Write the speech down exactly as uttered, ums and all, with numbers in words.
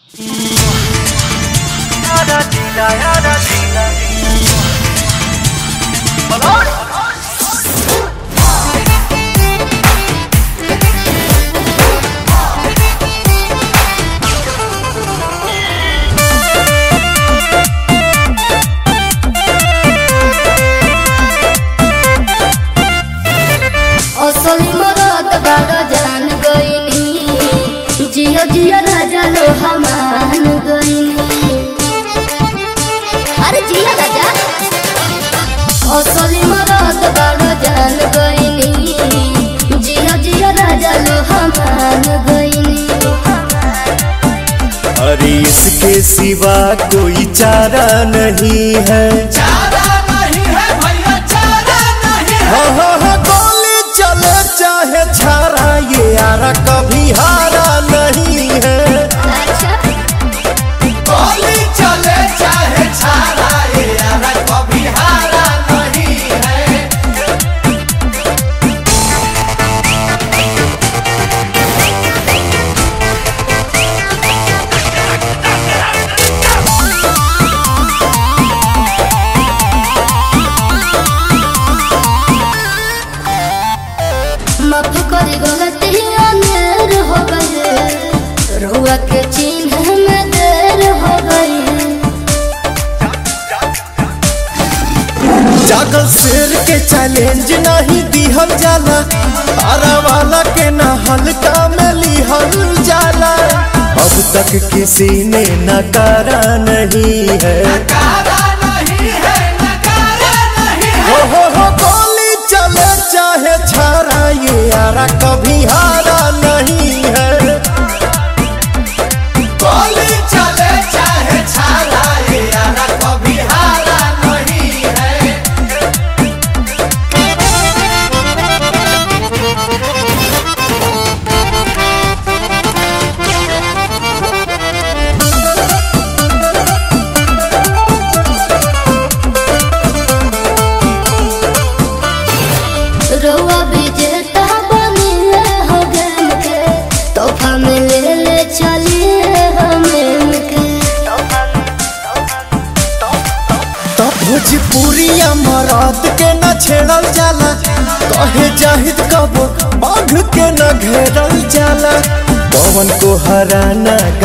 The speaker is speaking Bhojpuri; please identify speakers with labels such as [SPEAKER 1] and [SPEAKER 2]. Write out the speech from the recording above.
[SPEAKER 1] असली मरद बड़ा जान गईनी जिया जिया राजा लो हमान गईनी। अरे जिया राजा असली मरद बड़ा जान गईनी जिया जिया राजा लो हमान गईनी।
[SPEAKER 2] अरे इसके सिवा कोई चारा नहीं है,
[SPEAKER 3] चारा नहीं है भैया, चारा नहीं है।
[SPEAKER 2] हाँ हाँ हाँ गोली चले चाहे छारा, ये यारा कभी हारा नहीं है।
[SPEAKER 1] अच्छा
[SPEAKER 3] गोली चले चाहे छारा, ये यारा कभी हारा नहीं है।
[SPEAKER 1] माफ करी गलती अनेर हो गई, रुआ के चिन्ह में देर हो गई।
[SPEAKER 2] जागल शेर के चैलेंज नहीं दिहल जाला, आरा वाला के ना हल्का में लिहल जाला। अब तक किसी ने नकारा नहीं है,
[SPEAKER 3] नकारा नहीं है, नकारा नहीं है।
[SPEAKER 2] हो हो हो गोली चले चाहे छारा, ये यारा कभी हारा नहीं है।
[SPEAKER 3] गोली चले चाहे छारा, ये यारा कभी हारा नहीं है।
[SPEAKER 1] रुआ विजेता बनिए हो गेम के, तोहफा में ले ले चलिए हमें के।
[SPEAKER 2] तो भोजपुरिया मराद के न छेड़ल जाला, कहे जाहिद कबो बाघ के न घेरल जाला। पवन को हराना